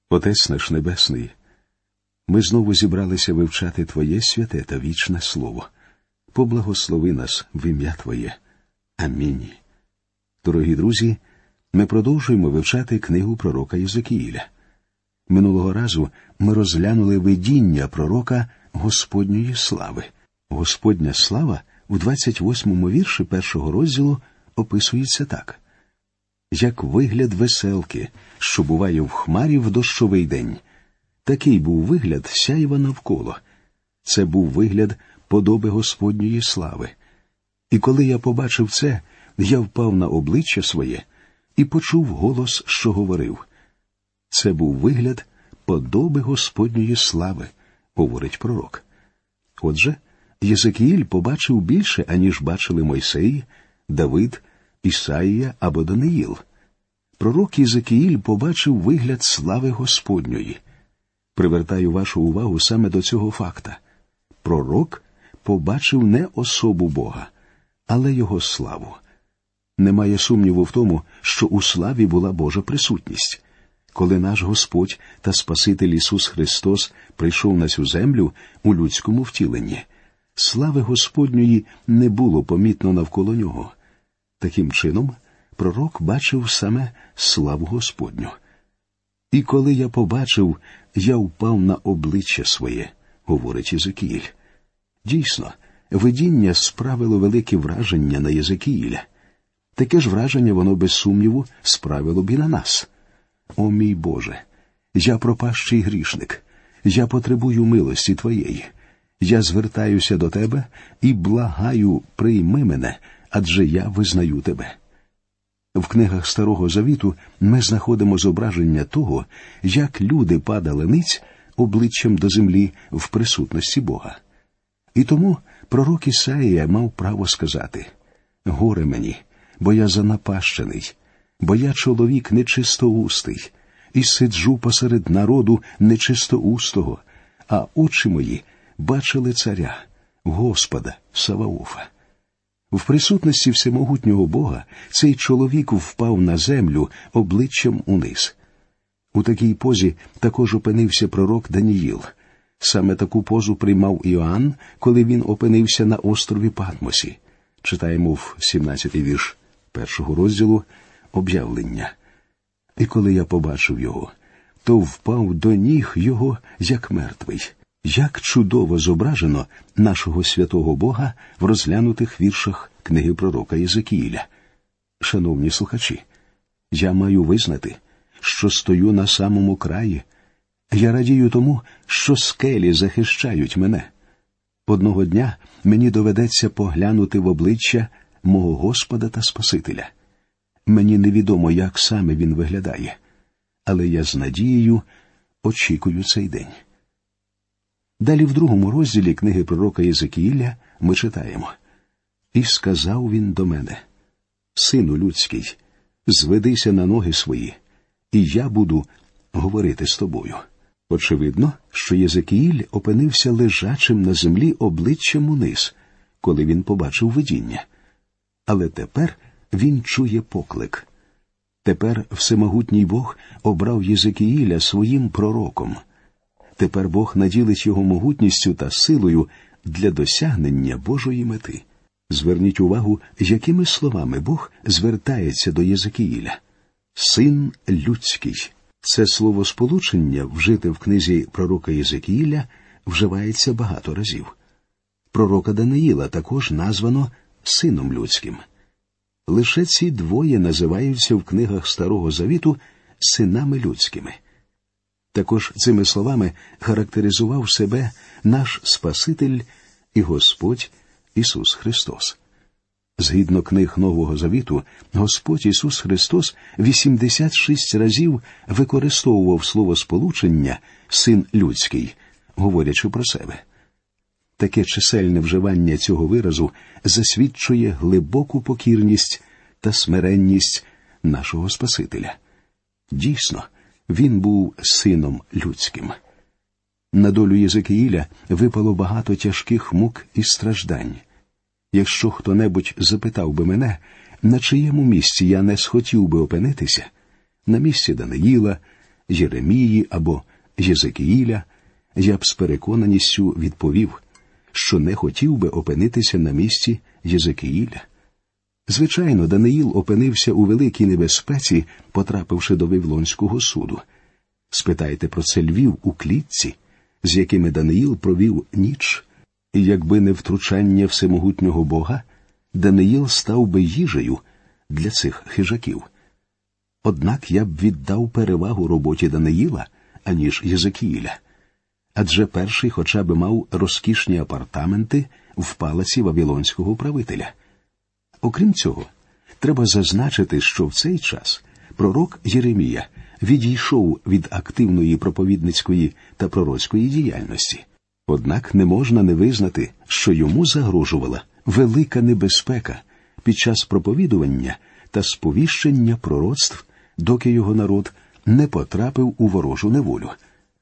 Отець наш Небесний, ми знову зібралися вивчати Твоє святе та вічне Слово. Поблагослови нас в ім'я Твоє. Амінь. Дорогі друзі, ми продовжуємо вивчати книгу пророка Єзекіїля. Минулого разу ми розглянули видіння пророка Господньої слави. Господня слава у 28-му вірші 1-го розділу описується так. Як вигляд веселки, що буває в хмарі в дощовий день. Такий був вигляд сяйва навколо. Це був вигляд подоби Господньої слави. І коли я побачив це, я впав на обличчя своє і почув голос, що говорив. Це був вигляд подоби Господньої слави, говорить пророк. Отже, Єзекіїль побачив більше, аніж бачили Мойсей, Давид, Ісаїя або Даниїл. Пророк Єзекіїль побачив вигляд слави Господньої. Привертаю вашу увагу саме до цього факта. Пророк побачив не особу Бога, але Його славу. Немає сумніву в тому, що у славі була Божа присутність. Коли наш Господь та Спаситель Ісус Христос прийшов на цю землю у людському втіленні, слави Господньої не було помітно навколо Нього. Таким чином, пророк бачив саме славу Господню. «І коли я побачив, я впав на обличчя своє», – говорить Єзекіїль. Дійсно, видіння справило велике враження на Єзекіїля. Таке ж враження воно, без сумніву, справило б і на нас. «О мій Боже, я пропащий грішник, я потребую милості Твоєї. Я звертаюся до Тебе і благаю, прийми мене, адже я визнаю Тебе». В книгах Старого Завіту ми знаходимо зображення того, як люди падали ниць обличчям до землі в присутності Бога. І тому пророк Ісаїя мав право сказати: «Горе мені, бо я занапащений, бо я чоловік нечистоустий, і сиджу посеред народу нечистоустого, а очі мої бачили царя, Господа Саваофа». В присутності всемогутнього Бога цей чоловік впав на землю обличчям униз. У такій позі також опинився пророк Даниїл. Саме таку позу приймав Іоанн, коли він опинився на острові Патмосі. Читаємо в 17-й вірш 1-го розділу «Об'явлення». «І коли я побачив його, то впав до ніг його, як мертвий». Як чудово зображено нашого святого Бога в розглянутих віршах книги пророка Єзекіїля. Шановні слухачі, я маю визнати, що стою на самому краї. Я радію тому, що скелі захищають мене. Одного дня мені доведеться поглянути в обличчя мого Господа та Спасителя. Мені невідомо, як саме він виглядає, але я з надією очікую цей день. Далі в 2-му розділі книги пророка Єзекіїля ми читаємо: «І сказав він до мене: Сину людський, зведися на ноги свої, і я буду говорити з тобою». Очевидно, що Єзекіїль опинився лежачим на землі обличчям униз, коли він побачив видіння. Але тепер він чує поклик. Тепер всемогутній Бог обрав Єзекіїля своїм пророком. Тепер Бог наділить його могутністю та силою для досягнення Божої мети. Зверніть увагу, якими словами Бог звертається до Єзекіїля. «Син людський». Це словосполучення, вжите в книзі пророка Єзекіїля, вживається багато разів. Пророка Даниїла також названо «сином людським». Лише ці двоє називаються в книгах Старого Завіту «синами людськими». Також цими словами характеризував себе наш Спаситель і Господь Ісус Христос. Згідно книг Нового Завіту, Господь Ісус Христос 86 разів використовував словосполучення «син людський», говорячи про себе. Таке чисельне вживання цього виразу засвідчує глибоку покірність та смиренність нашого Спасителя. Дійсно, він був сином людським. На долю Єзекіїля випало багато тяжких мук і страждань. Якщо хто-небудь запитав би мене, на чиєму місці я не схотів би опинитися, на місці Даниїла, Єремії або Єзекіїля, я б з переконаністю відповів, що не хотів би опинитися на місці Єзекіїля. Звичайно, Даниїл опинився у великій небезпеці, потрапивши до Вавилонського суду. Спитайте про це львів у клітці, з якими Даниїл провів ніч, і якби не втручання всемогутнього Бога, Даниїл став би їжею для цих хижаків. Однак я б віддав перевагу роботі Даниїла, аніж Єзекіїля. Адже перший хоча б мав розкішні апартаменти в палаці вавилонського правителя. Окрім цього, треба зазначити, що в цей час пророк Єремія відійшов від активної проповідницької та пророцької діяльності. Однак не можна не визнати, що йому загрожувала велика небезпека під час проповідування та сповіщення пророцтв, доки його народ не потрапив у ворожу неволю.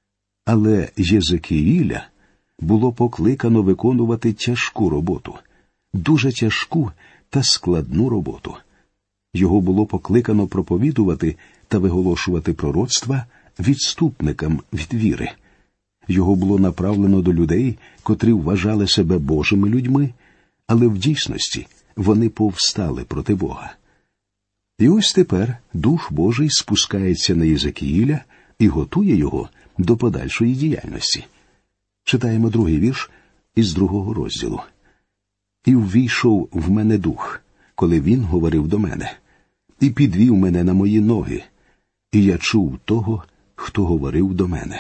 Але Єзекіїля було покликано виконувати тяжку роботу, дуже тяжку та складну роботу. Його було покликано проповідувати та виголошувати пророцтва відступникам від віри. Його було направлено до людей, котрі вважали себе Божими людьми, але в дійсності вони повстали проти Бога. І ось тепер Дух Божий спускається на Єзекіїля і готує його до подальшої діяльності. Читаємо 2-й вірш із 2-го розділу. «І ввійшов в мене дух, коли він говорив до мене, і підвів мене на мої ноги, і я чув того, хто говорив до мене».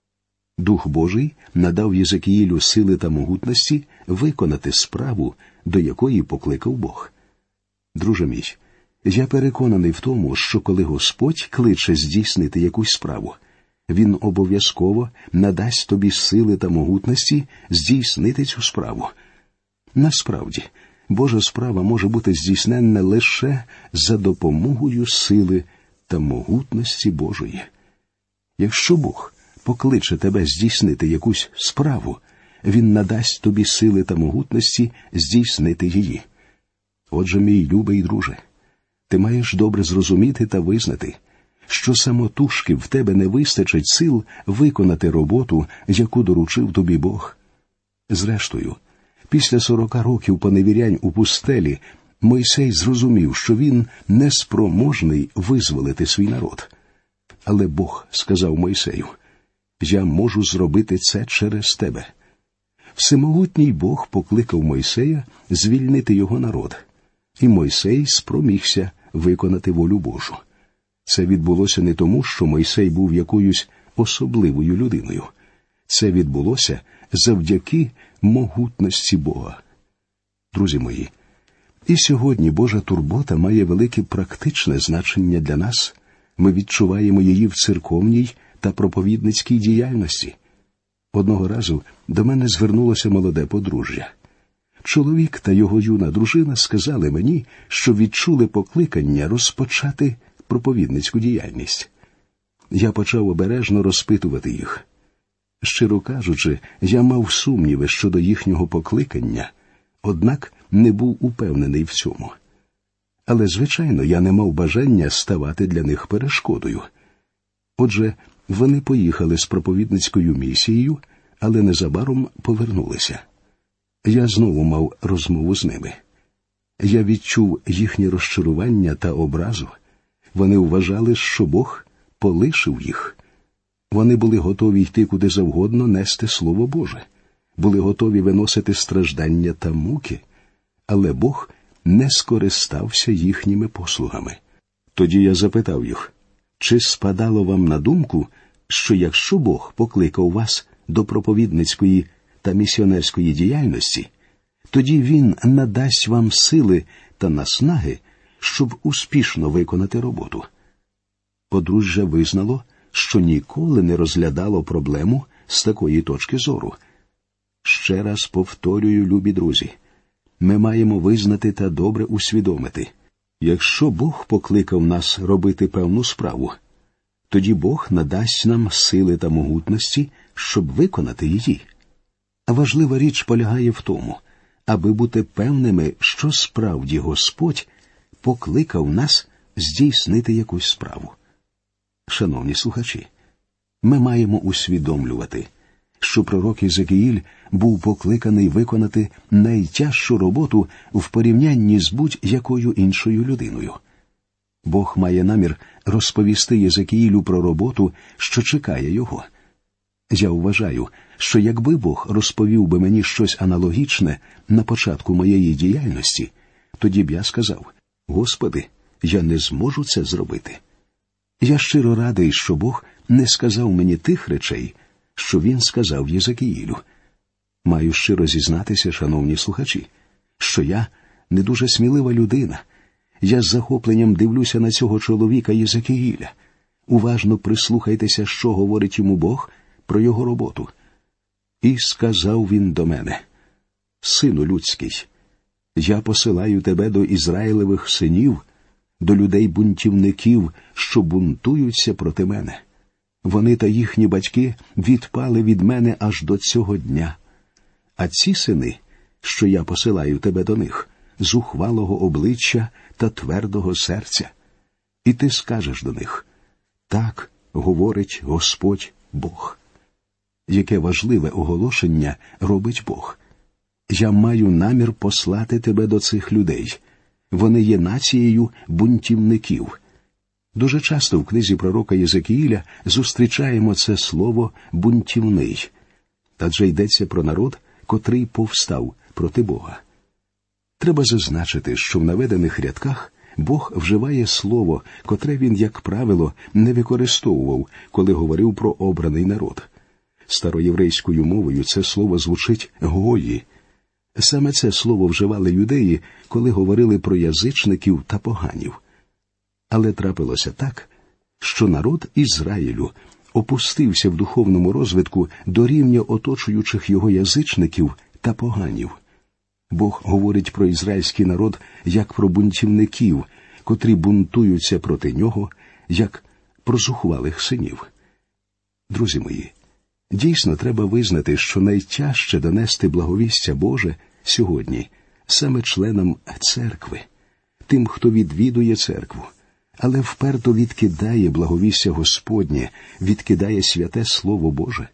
Дух Божий надав Єзекіїлю сили та могутності виконати справу, до якої покликав Бог. Друже мій, я переконаний в тому, що коли Господь кличе здійснити якусь справу, Він обов'язково надасть тобі сили та могутності здійснити цю справу. Насправді, Божа справа може бути здійсненна лише за допомогою сили та могутності Божої. Якщо Бог покличе тебе здійснити якусь справу, Він надасть тобі сили та могутності здійснити її. Отже, мій любий друже, ти маєш добре зрозуміти та визнати, що самотужки в тебе не вистачить сил виконати роботу, яку доручив тобі Бог. Зрештою, після 40 років поневірянь у пустелі Мойсей зрозумів, що він неспроможний визволити свій народ. Але Бог сказав Мойсею: «Я можу зробити це через тебе». Всемогутній Бог покликав Мойсея звільнити його народ, і Мойсей спромігся виконати волю Божу. Це відбулося не тому, що Мойсей був якоюсь особливою людиною. Це відбулося завдяки могутності Бога. Друзі мої, і сьогодні Божа турбота має велике практичне значення для нас. Ми відчуваємо її в церковній та проповідницькій діяльності. Одного разу до мене звернулося молоде подружжя. Чоловік та його юна дружина сказали мені, що відчули покликання розпочати проповідницьку діяльність. Я почав обережно розпитувати їх. Щиро кажучи, я мав сумніви щодо їхнього покликання, однак не був упевнений в цьому. Але, звичайно, я не мав бажання ставати для них перешкодою. Отже, вони поїхали з проповідницькою місією, але незабаром повернулися. Я знову мав розмову з ними. Я відчув їхнє розчарування та образу. Вони вважали, що Бог полишив їх. Вони були готові йти куди завгодно нести Слово Боже, були готові виносити страждання та муки, але Бог не скористався їхніми послугами. Тоді я запитав їх: чи спадало вам на думку, що якщо Бог покликав вас до проповідницької та місіонерської діяльності, тоді Він надасть вам сили та наснаги, щоб успішно виконати роботу? Подружжя визнало, що ніколи не розглядало проблему з такої точки зору. Ще раз повторюю, любі друзі, ми маємо визнати та добре усвідомити: якщо Бог покликав нас робити певну справу, тоді Бог надасть нам сили та могутності, щоб виконати її. А важлива річ полягає в тому, аби бути певними, що справді Господь покликав нас здійснити якусь справу. Шановні слухачі, ми маємо усвідомлювати, що пророк Єзекіїль був покликаний виконати найтяжчу роботу в порівнянні з будь-якою іншою людиною. Бог має намір розповісти Єзекіїлю про роботу, що чекає його. Я вважаю, що якби Бог розповів би мені щось аналогічне на початку моєї діяльності, тоді б я сказав: «Господи, я не зможу це зробити». Я щиро радий, що Бог не сказав мені тих речей, що Він сказав Єзекіїлю. Маю щиро зізнатися, шановні слухачі, що я не дуже смілива людина. Я з захопленням дивлюся на цього чоловіка Єзекіїля. Уважно прислухайтеся, що говорить йому Бог про його роботу. «І сказав він до мене: Сину людський, я посилаю тебе до Ізраїлевих синів, до людей-бунтівників, що бунтуються проти мене. Вони та їхні батьки відпали від мене аж до цього дня. А ці сини, що я посилаю тебе до них, зухвалого обличчя та твердого серця. І ти скажеш до них: так говорить Господь Бог». Яке важливе оголошення робить Бог. Я маю намір послати тебе до цих людей. Вони є нацією бунтівників. Дуже часто в книзі пророка Єзекіїля зустрічаємо це слово «бунтівний». Адже йдеться про народ, котрий повстав проти Бога. Треба зазначити, що в наведених рядках Бог вживає слово, котре він, як правило, не використовував, коли говорив про обраний народ. Староєврейською мовою це слово звучить «гої». Саме це слово вживали юдеї, коли говорили про язичників та поганів. Але трапилося так, що народ Ізраїлю опустився в духовному розвитку до рівня оточуючих його язичників та поганів. Бог говорить про ізраїльський народ як про бунтівників, котрі бунтуються проти нього, як про зухвалих синів. Друзі мої, дійсно треба визнати, що найтяжче донести благовістя Боже сьогодні саме членам церкви, тим, хто відвідує церкву, але вперто відкидає благовістя Господнє, відкидає святе Слово Боже.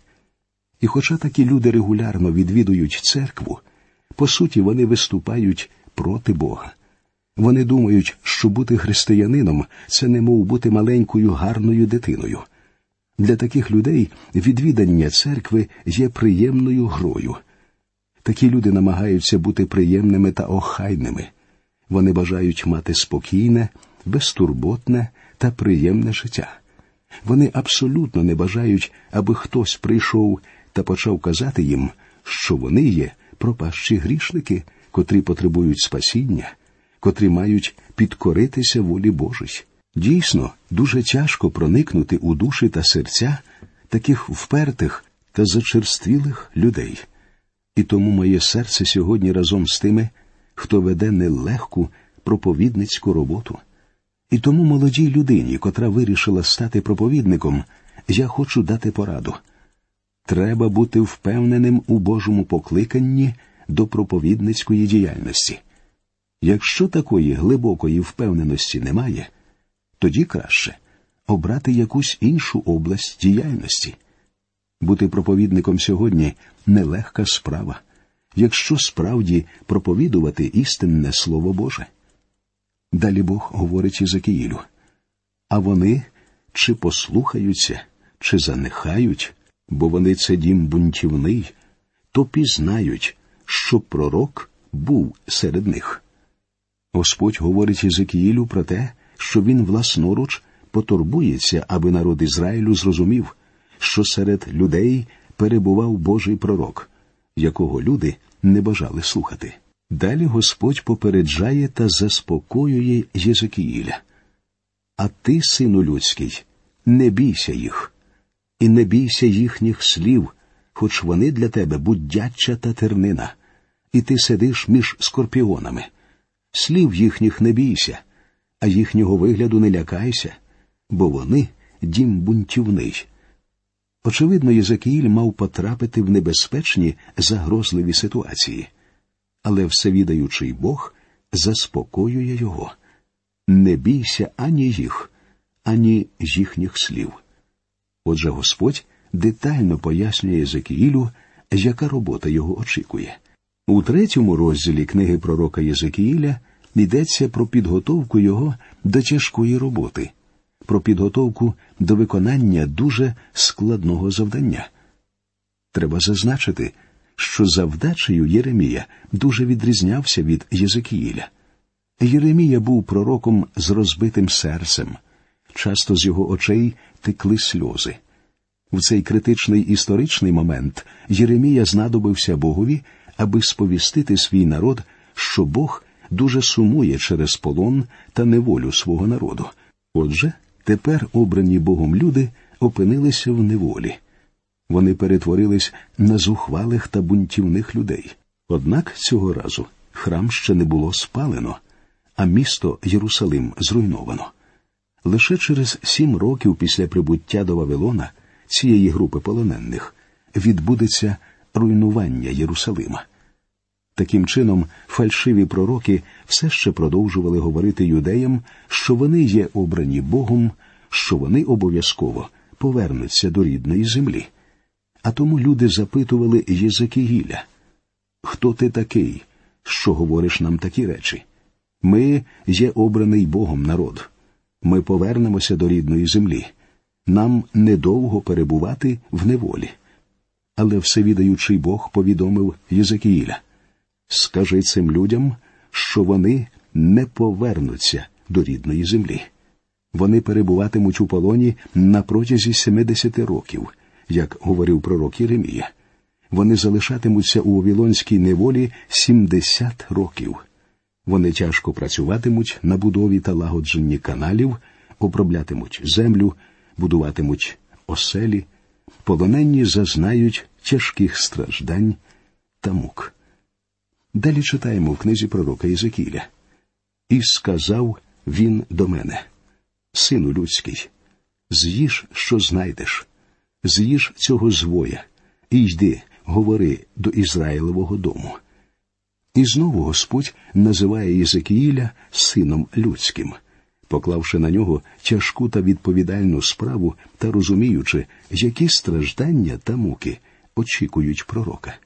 І хоча такі люди регулярно відвідують церкву, по суті вони виступають проти Бога. Вони думають, що бути християнином – це немов бути маленькою гарною дитиною. Для таких людей відвідання церкви є приємною грою. Такі люди намагаються бути приємними та охайними. Вони бажають мати спокійне, безтурботне та приємне життя. Вони абсолютно не бажають, аби хтось прийшов та почав казати їм, що вони є пропащі грішники, котрі потребують спасіння, котрі мають підкоритися волі Божій. Дійсно, дуже тяжко проникнути у душі та серця таких впертих та зачерствілих людей. І тому моє серце сьогодні разом з тими, хто веде нелегку проповідницьку роботу. І тому молодій людині, котра вирішила стати проповідником, я хочу дати пораду. Треба бути впевненим у Божому покликанні до проповідницької діяльності. Якщо такої глибокої впевненості немає, тоді краще обрати якусь іншу область діяльності. Бути проповідником сьогодні – нелегка справа, якщо справді проповідувати істинне Слово Боже. Далі Бог говорить Єзекіїлю: «А вони чи послухаються, чи занехають, бо вони це дім бунтівний, то пізнають, що пророк був серед них». Господь говорить Єзекіїлю про те, що він власноруч потурбується, аби народ Ізраїлю зрозумів, що серед людей перебував Божий пророк, якого люди не бажали слухати. Далі Господь попереджає та заспокоює Єзекіїля: «А ти, сину людський, не бійся їх, і не бійся їхніх слів, хоч вони для тебе буддяча та тернина, і ти сидиш між скорпіонами. Слів їхніх не бійся, а їхнього вигляду не лякайся, бо вони дім бунтівний». Очевидно, Єзекіїль мав потрапити в небезпечні, загрозливі ситуації. Але всевідаючий Бог заспокоює його: «Не бійся ані їх, ані їхніх слів. Отже, Господь детально пояснює Єзекіїлю, яка робота його очікує. У 3 розділі книги пророка Єзекіїля йдеться про підготовку його до тяжкої роботи, про підготовку до виконання дуже складного завдання. Треба зазначити, що завдачею Єремія дуже відрізнявся від Єзекіїля. Єремія був пророком з розбитим серцем. Часто з його очей текли сльози. В цей критичний історичний момент Єремія знадобився Богові, аби сповістити свій народ, що Бог дуже сумує через полон та неволю свого народу. Отже, тепер обрані Богом люди опинилися в неволі. Вони перетворились на зухвалих та бунтівних людей. Однак цього разу храм ще не було спалено, а місто Єрусалим зруйновано. Лише через 7 років після прибуття до Вавилона цієї групи полонених відбудеться руйнування Єрусалима. Таким чином, фальшиві пророки все ще продовжували говорити юдеям, що вони є обрані Богом, що вони обов'язково повернуться до рідної землі. А тому люди запитували Єзекіїля: «Хто ти такий, що говориш нам такі речі? Ми є обраний Богом народ. Ми повернемося до рідної землі. Нам недовго перебувати в неволі». Але всевідаючий Бог повідомив Єзекіїля: «Скажи цим людям, що вони не повернуться до рідної землі. Вони перебуватимуть у полоні на протязі 70 років, як говорив пророк Єремія. Вони залишатимуться у вавилонській неволі 70 років. Вони тяжко працюватимуть на будові та лагодженні каналів, оброблятимуть землю, будуватимуть оселі. Полонені зазнають тяжких страждань та мук». Далі читаємо в книзі пророка Єзекіїля: «І сказав він до мене: Сину людський, з'їж, що знайдеш, з'їж цього звоя, і йди, говори до Ізраїлевого дому». І знову Господь називає Єзекіїля сином людським, поклавши на нього тяжку та відповідальну справу та розуміючи, які страждання та муки очікують пророка.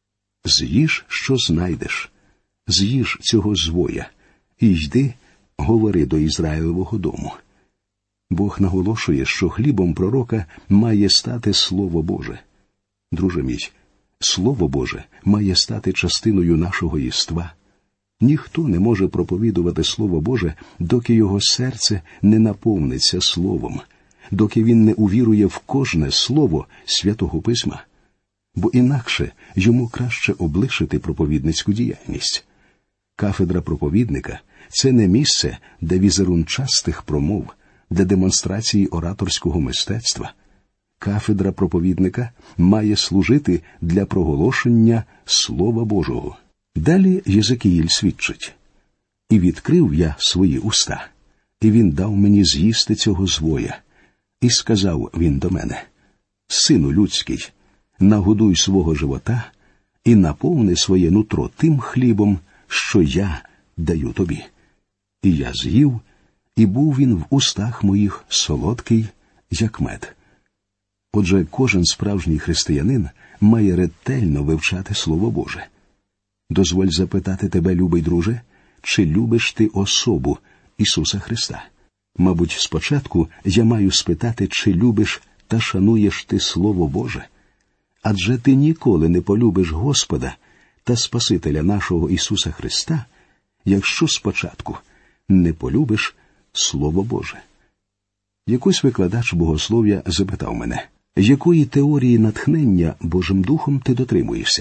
«З'їж, що знайдеш, з'їж цього звоя, і йди, говори до Ізраїлевого дому». Бог наголошує, що хлібом пророка має стати Слово Боже. Друже мій, Слово Боже має стати частиною нашого єства. Ніхто не може проповідувати Слово Боже, доки його серце не наповниться Словом, доки він не увірує в кожне слово Святого Письма. Бо інакше йому краще облишити проповідницьку діяльність. Кафедра проповідника – це не місце для візерунчастих промов, для демонстрації ораторського мистецтва. Кафедра проповідника має служити для проголошення Слова Божого. Далі Єзекіїль свідчить: «І відкрив я свої уста, і він дав мені з'їсти цього звоя. І сказав він до мене: Сину людський, нагодуй свого живота і наповни своє нутро тим хлібом, що я даю тобі. І я з'їв, і був він в устах моїх солодкий, як мед». Отже, кожен справжній християнин має ретельно вивчати Слово Боже. Дозволь запитати тебе, любий друже, чи любиш ти особу Ісуса Христа? Мабуть, спочатку я маю спитати, чи любиш та шануєш ти Слово Боже? Адже ти ніколи не полюбиш Господа та Спасителя нашого Ісуса Христа, якщо спочатку не полюбиш Слово Боже. Якийсь викладач богослов'я запитав мене: «Якої теорії натхнення Божим Духом ти дотримуєшся?»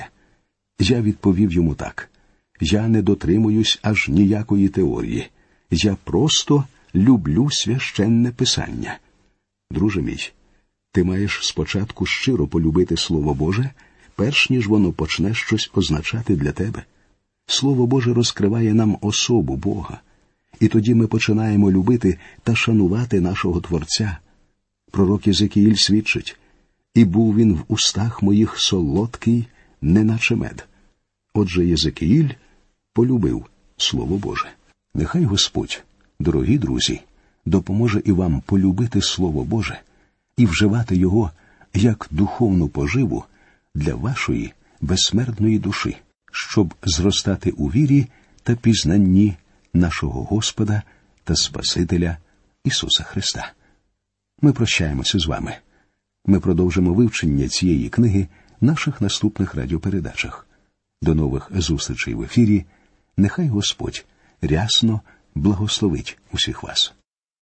Я відповів йому так: «Я не дотримуюсь аж ніякої теорії. Я просто люблю священне Писання». Друже мій, ти маєш спочатку щиро полюбити Слово Боже, перш ніж воно почне щось означати для тебе. Слово Боже розкриває нам особу Бога. І тоді ми починаємо любити та шанувати нашого Творця. Пророк Єзекіїль свідчить: «І був він в устах моїх солодкий, неначе мед». Отже, Єзекіїль полюбив Слово Боже. Нехай Господь, дорогі друзі, допоможе і вам полюбити Слово Боже і вживати його як духовну поживу для вашої безсмертної душі, щоб зростати у вірі та пізнанні нашого Господа та Спасителя Ісуса Христа. Ми прощаємося з вами. Ми продовжимо вивчення цієї книги в наших наступних радіопередачах. До нових зустрічей в ефірі. Нехай Господь рясно благословить усіх вас.